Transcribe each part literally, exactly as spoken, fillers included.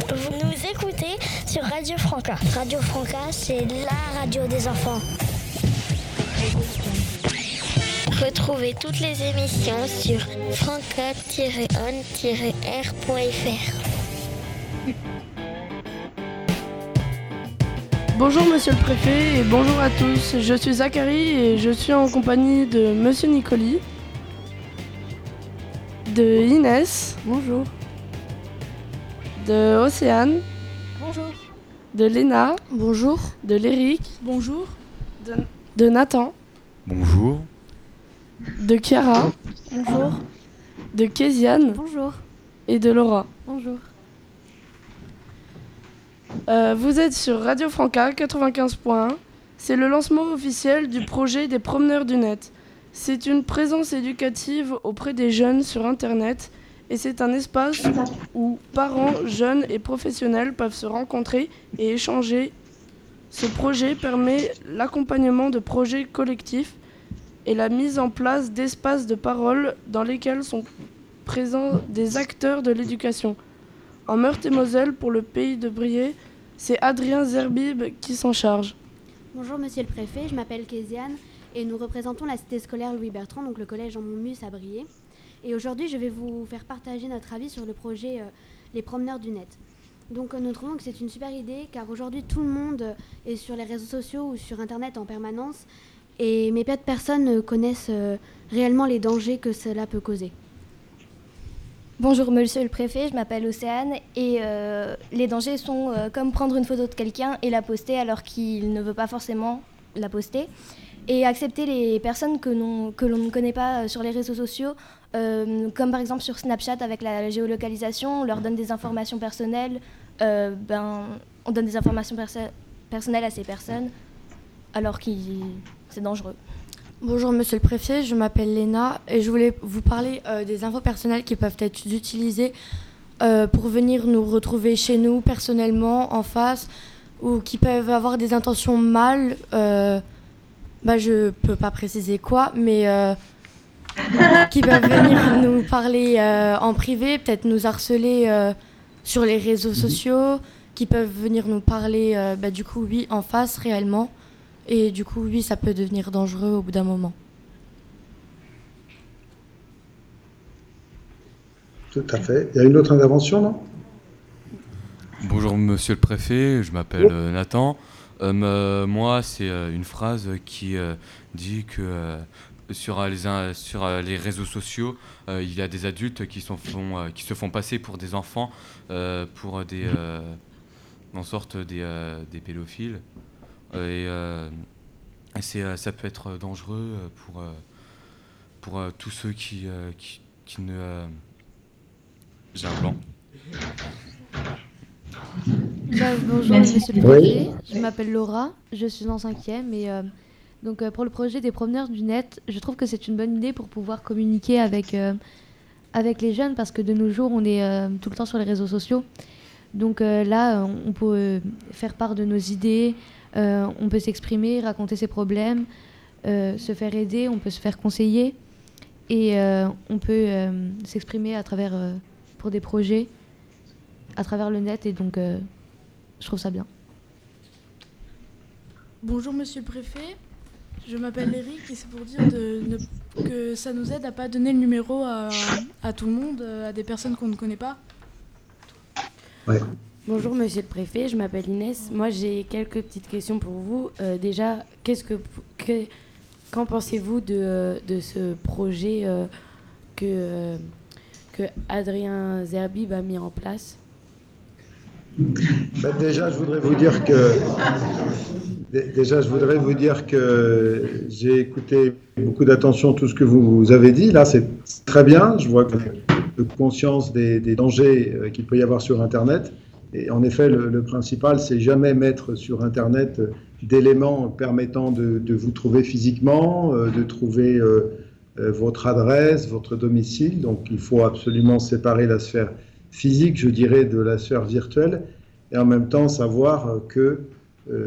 Vous nous écoutez sur Radio Franca. Radio Franca, c'est la radio des enfants. Retrouvez toutes les émissions sur franca tiret on tiret r point f r. Bonjour monsieur le préfet et bonjour à tous, je suis Zachary et je suis en compagnie de monsieur Nicoli, de Inès, bonjour, de Océane, bonjour, de Léna, bonjour, de Léric, bonjour, de, de Nathan, bonjour, de Chiara, bonjour, de Kéziane, bonjour, et de Laura. Bonjour. Euh, vous êtes sur Radio Franca quatre-vingt-quinze point un. C'est le lancement officiel du projet des promeneurs du net. C'est une présence éducative auprès des jeunes sur Internet et c'est un espace où parents, jeunes et professionnels peuvent se rencontrer et échanger. Ce projet permet l'accompagnement de projets collectifs et la mise en place d'espaces de parole dans lesquels sont présents des acteurs de l'éducation. En Meurthe-et-Moselle, pour le pays de Briey, c'est Adrien Zerbib qui s'en charge. Bonjour Monsieur le Préfet, je m'appelle Kéziane et nous représentons la cité scolaire Louis Bertrand, donc le collège Jean Monmus à Briey. Et aujourd'hui, je vais vous faire partager notre avis sur le projet euh, Les Promeneurs du Net. Donc euh, nous trouvons que c'est une super idée car aujourd'hui tout le monde est sur les réseaux sociaux ou sur Internet en permanence et mais peu de personnes connaissent euh, réellement les dangers que cela peut causer. Bonjour Monsieur le Préfet, je m'appelle Océane et euh, les dangers sont euh, comme prendre une photo de quelqu'un et la poster alors qu'il ne veut pas forcément la poster et accepter les personnes que, l'on, que l'on ne connaît pas sur les réseaux sociaux euh, comme par exemple sur Snapchat avec la géolocalisation, on leur donne des informations personnelles, euh, ben, on donne des informations perso- personnelles à ces personnes alors que c'est dangereux. Bonjour Monsieur le Préfet, je m'appelle Léna et je voulais vous parler euh, des infos personnelles qui peuvent être utilisées euh, pour venir nous retrouver chez nous personnellement, en face, ou qui peuvent avoir des intentions mal, euh, bah, je peux pas préciser quoi, mais euh, qui peuvent venir nous parler euh, en privé, peut-être nous harceler euh, sur les réseaux sociaux, qui peuvent venir nous parler euh, bah, du coup oui en face réellement. Et du coup, oui, ça peut devenir dangereux au bout d'un moment. Tout à fait. Il y a une autre intervention, non ? Bonjour Monsieur le Préfet, je m'appelle euh, Nathan. Euh, moi, c'est euh, une phrase qui euh, dit que euh, sur, les, euh, sur euh, les réseaux sociaux, euh, il y a des adultes qui, sont, font, euh, qui se font passer pour des enfants, euh, pour des, euh, en sorte des, euh, des pédophiles. Et, euh, c'est, euh, ça peut être dangereux pour, euh, pour euh, tous ceux qui, euh, qui, qui ne... Euh... J'ai un blanc. Bah, bonjour Monsieur le Préfet, je m'appelle Laura, je suis en cinquième et euh, donc euh, pour le projet des promeneurs du net, je trouve que c'est une bonne idée pour pouvoir communiquer avec, euh, avec les jeunes parce que de nos jours on est euh, tout le temps sur les réseaux sociaux. Donc euh, là on peut euh, faire part de nos idées. Euh, on peut s'exprimer, raconter ses problèmes, euh, se faire aider, on peut se faire conseiller et euh, on peut euh, s'exprimer à travers, euh, pour des projets à travers le net et donc euh, je trouve ça bien. Bonjour Monsieur le Préfet, je m'appelle Eric et c'est pour dire de ne, que ça nous aide à ne pas donner le numéro à, à tout le monde, à des personnes qu'on ne connaît pas. Ouais. Bonjour Monsieur le Préfet, je m'appelle Inès. Moi j'ai quelques petites questions pour vous. Euh, déjà, qu'est-ce que, que qu'en pensez-vous de, de ce projet euh, que, euh, que Adrien Zerbib a mis en place ? Ben déjà, je voudrais vous dire que déjà, je voudrais vous dire que j'ai écouté beaucoup d'attention tout ce que vous avez dit. Là, c'est très bien. Je vois que vous avez conscience des, des dangers qu'il peut y avoir sur Internet. Et en effet, le, le principal, c'est jamais mettre sur Internet d'éléments permettant de, de vous trouver physiquement, euh, de trouver euh, euh, votre adresse, votre domicile. Donc, il faut absolument séparer la sphère physique, je dirais, de la sphère virtuelle, et en même temps savoir que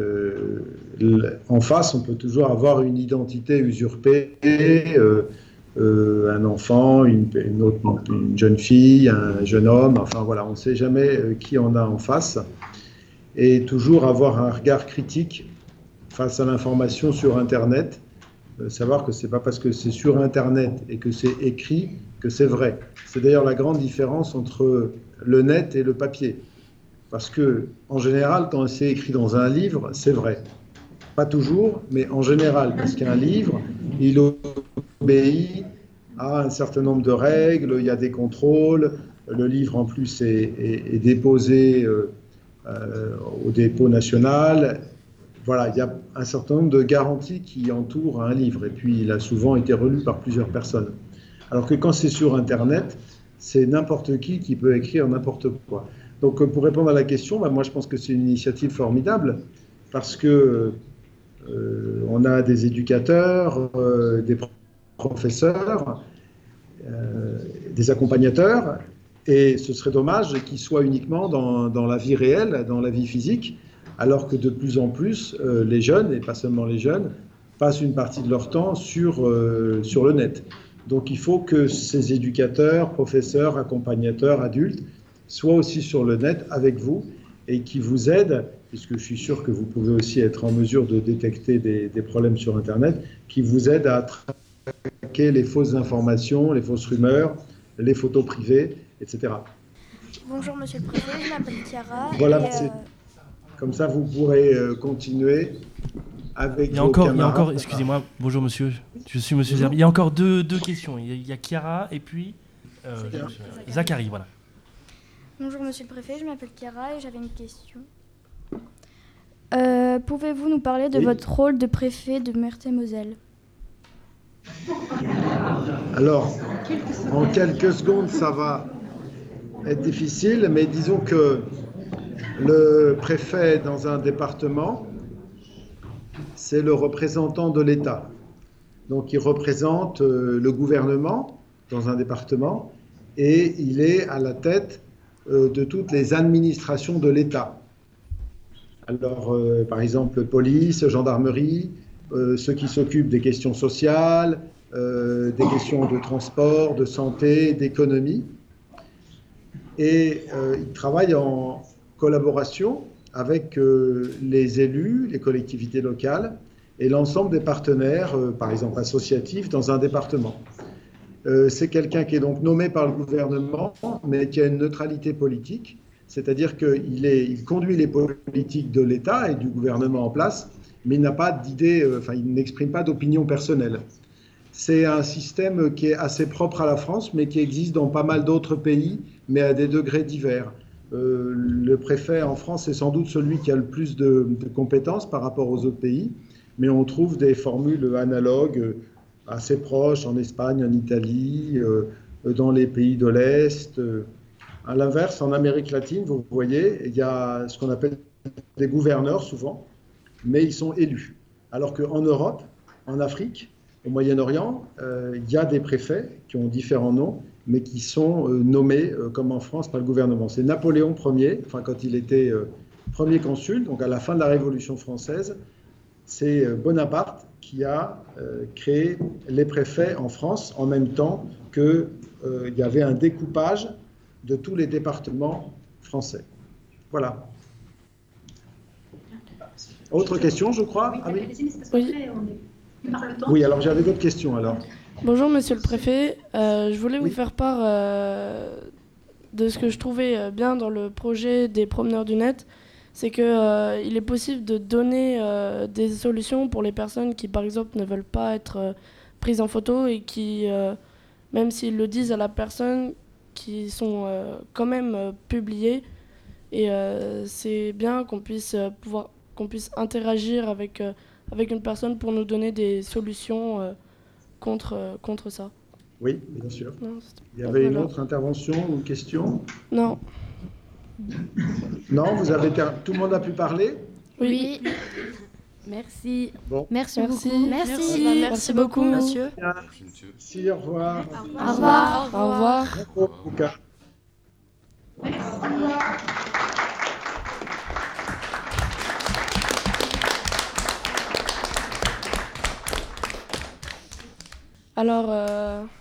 euh, en face, on peut toujours avoir une identité usurpée, euh, euh, un enfant, une, une, autre, une jeune fille, un jeune homme, enfin voilà, on ne sait jamais euh, qui on a en face. Et toujours avoir un regard critique face à l'information sur Internet, euh, savoir que ce n'est pas parce que c'est sur Internet et que c'est écrit que c'est vrai. C'est d'ailleurs la grande différence entre le net et le papier. Parce que, en général, quand c'est écrit dans un livre, c'est vrai. Pas toujours, mais en général, parce qu'un livre, il obéit à un certain nombre de règles, il y a des contrôles, le livre en plus est, est, est déposé euh, euh, au dépôt national. Voilà, il y a un certain nombre de garanties qui entourent un livre, et puis il a souvent été relu par plusieurs personnes. Alors que quand c'est sur Internet, c'est n'importe qui qui peut écrire n'importe quoi. Donc pour répondre à la question, bah, moi je pense que c'est une initiative formidable, parce que euh, on a des éducateurs, euh, des professeurs, euh, des accompagnateurs, et ce serait dommage qu'ils soient uniquement dans, dans la vie réelle, dans la vie physique, alors que de plus en plus, euh, les jeunes, et pas seulement les jeunes, passent une partie de leur temps sur, euh, sur le net. Donc il faut que ces éducateurs, professeurs, accompagnateurs, adultes, soient aussi sur le net avec vous et qui vous aident, puisque je suis sûr que vous pouvez aussi être en mesure de détecter des, des problèmes sur Internet, qui vous aident à traquer les fausses informations, les fausses rumeurs, les photos privées, et cetera. Bonjour Monsieur le Préfet, je m'appelle Chiara. Voilà, et, c'est... euh, Comme ça, vous pourrez euh, continuer avec il y a vos encore, camarades. Il y a encore, excusez-moi, bonjour monsieur, je suis monsieur Zerbi. Il y a encore deux, deux questions. Il y a, il y a Chiara et puis euh, je- Zachary, voilà. Bonjour Monsieur le Préfet, je m'appelle Chiara et j'avais une question. Euh, pouvez-vous nous parler de Oui. votre rôle de préfet de Meurthe-et-Moselle? Alors, en quelques secondes, ça va être difficile, mais disons que le préfet dans un département, c'est le représentant de l'État. Donc, il représente euh, le gouvernement dans un département et il est à la tête euh, de toutes les administrations de l'État. Alors, euh, par exemple, police, gendarmerie, euh, ceux qui s'occupent des questions sociales, euh, des questions de transport, de santé, d'économie. Et euh, il travaille en collaboration avec euh, les élus, les collectivités locales et l'ensemble des partenaires, euh, par exemple associatifs, dans un département. Euh, c'est quelqu'un qui est donc nommé par le gouvernement, mais qui a une neutralité politique, c'est-à-dire qu'il est, il conduit les politiques de l'État et du gouvernement en place, mais il n'a pas d'idée, euh, enfin, il n'exprime pas d'opinion personnelle. C'est un système qui est assez propre à la France, mais qui existe dans pas mal d'autres pays, mais à des degrés divers. Euh, le préfet en France est sans doute celui qui a le plus de, de compétences par rapport aux autres pays, mais on trouve des formules analogues assez proches en Espagne, en Italie, euh, dans les pays de l'Est. À l'inverse, en Amérique latine, vous voyez, il y a ce qu'on appelle des gouverneurs souvent, mais ils sont élus. Alors qu'en Europe, en Afrique, au Moyen-Orient, euh, il y a des préfets qui ont différents noms, mais qui sont euh, nommés, euh, comme en France, par le gouvernement. C'est Napoléon Ier, enfin, quand il était euh, premier consul, donc à la fin de la Révolution française, c'est euh, Bonaparte qui a euh, créé les préfets en France, en même temps qu'il euh, y avait un découpage de tous les départements français. Voilà. Autre question, je crois? Ah oui. Oui. Oui, alors j'avais d'autres questions alors. Bonjour Monsieur le Préfet, Euh, je voulais Oui. vous faire part euh, de ce que je trouvais euh, bien dans le projet des promeneurs du net, c'est qu'il euh, est possible de donner euh, des solutions pour les personnes qui par exemple ne veulent pas être euh, prises en photo et qui, euh, même s'ils le disent à la personne, qui sont euh, quand même euh, publiées, et euh, c'est bien qu'on puisse euh, pouvoir qu'on puisse interagir avec euh, avec une personne pour nous donner des solutions euh, contre, euh, contre ça. Oui, bien sûr. Non, c'est- Il y avait une voilà. autre intervention ou question? Non. Non, vous avez ter- tout le monde a pu parler? Oui. Merci. Bon. Merci, Merci. beaucoup. Merci. Merci, bah, merci beaucoup, monsieur. Si, au revoir. Au revoir. Au revoir. Bravo, Luca. Alors, euh,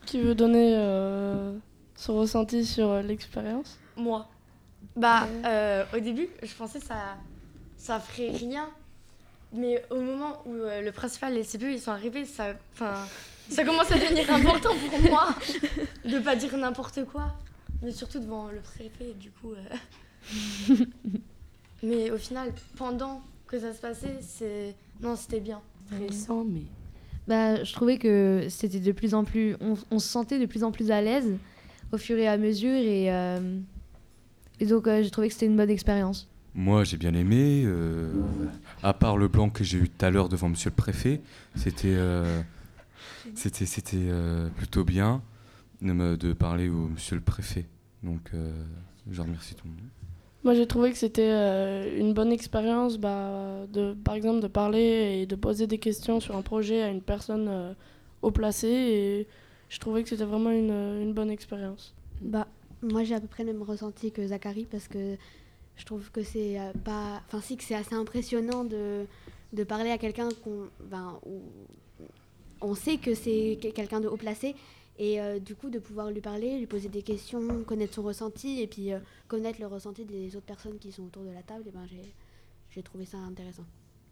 Qui veut donner euh, son ressenti sur euh, l'expérience? Moi. Bah, euh, au début, je pensais que ça, ça ferait rien. Mais au moment où euh, le principal et les C P E ils sont arrivés, ça, ça commence à devenir important pour moi de pas dire n'importe quoi. Mais surtout devant le préfet, du coup. Euh... mais au final, pendant que ça se passait, c'est... non, c'était bien. Intéressant, mais... Bah, je trouvais que c'était de plus en plus... On, on se sentait de plus en plus à l'aise au fur et à mesure. Et, euh... et donc, euh, j'ai trouvé que c'était une bonne expérience. Moi, j'ai bien aimé. Euh, à part le blanc que j'ai eu tout à l'heure devant monsieur le préfet, c'était, euh, c'était, c'était euh, plutôt bien de, me, de parler au monsieur le préfet. Donc, euh, je remercie tout le monde. Moi, j'ai trouvé que c'était euh, une bonne expérience, bah, de, par exemple, de parler et de poser des questions sur un projet à une personne euh, haut placée. Et je trouvais que c'était vraiment une, une bonne expérience. Bah, moi, j'ai à peu près le même ressenti que Zachary parce que je trouve que c'est euh, pas, enfin si que c'est assez impressionnant de, de parler à quelqu'un qu'on, ben, où on sait que c'est quelqu'un de haut placé et euh, du coup de pouvoir lui parler, lui poser des questions, connaître son ressenti et puis euh, connaître le ressenti des autres personnes qui sont autour de la table. Et ben j'ai, j'ai trouvé ça intéressant.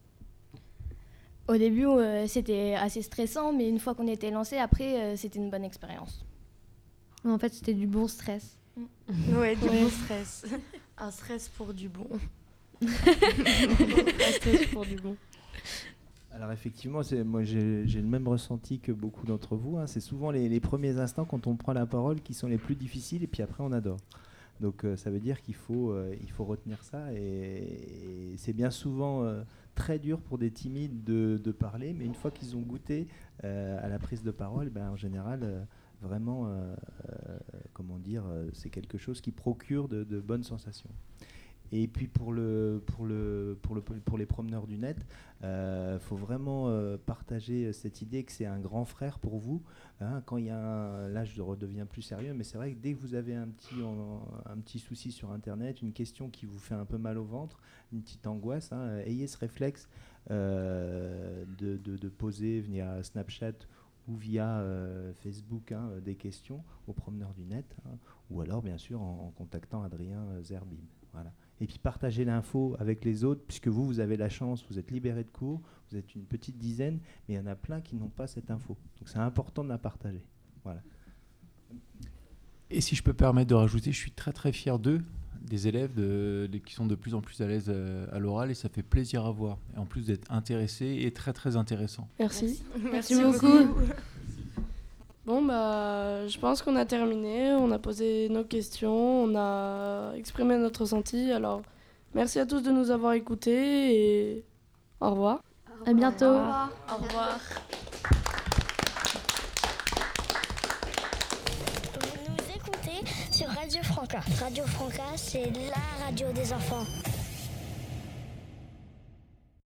Au début, euh, c'était assez stressant, mais une fois qu'on était lancé, après, euh, c'était une bonne expérience. En fait, c'était du bon stress. Ouais, du Ouais. bon stress. Un stress pour du bon. Un stress pour du bon. Alors effectivement, c'est, moi j'ai, j'ai le même ressenti que beaucoup d'entre vous. Hein. C'est souvent les, les premiers instants quand on prend la parole qui sont les plus difficiles et puis après on adore. Donc euh, ça veut dire qu'il faut, euh, il faut retenir ça et, et c'est bien souvent euh, très dur pour des timides de, de parler, mais une fois qu'ils ont goûté euh, à la prise de parole, ben, en général, euh, vraiment, euh, euh, comment dire, euh, c'est quelque chose qui procure de, de bonnes sensations. Et puis pour, le, pour, le, pour, le, pour les promeneurs du net, il euh, faut vraiment euh, partager cette idée que c'est un grand frère pour vous. Hein, quand il y a un, là je redeviens plus sérieux, mais c'est vrai que dès que vous avez un petit, un, un petit souci sur Internet, une question qui vous fait un peu mal au ventre, une petite angoisse, hein, ayez ce réflexe euh, de, de, de poser via Snapchat ou via euh, Facebook hein, des questions aux promeneurs du net, hein, ou alors bien sûr en, en contactant Adrien Zerbib. Voilà. Et puis partagez l'info avec les autres, puisque vous, vous avez la chance, vous êtes libéré de cours, vous êtes une petite dizaine, mais il y en a plein qui n'ont pas cette info. Donc c'est important de la partager. Voilà. Et si je peux permettre de rajouter, je suis très très fier d'eux, des élèves de, de, qui sont de plus en plus à l'aise euh, à l'oral, et ça fait plaisir à voir. Et en plus d'être intéressés et très très intéressant. Merci. Merci, Merci beaucoup. beaucoup. Bon, bah, je pense qu'on a terminé. On a posé nos questions, on a exprimé notre ressenti. Alors, merci à tous de nous avoir écoutés et au revoir. À bientôt. Au revoir. Au revoir. Vous nous écoutez sur Radio Franca. Radio Franca, c'est la radio des enfants.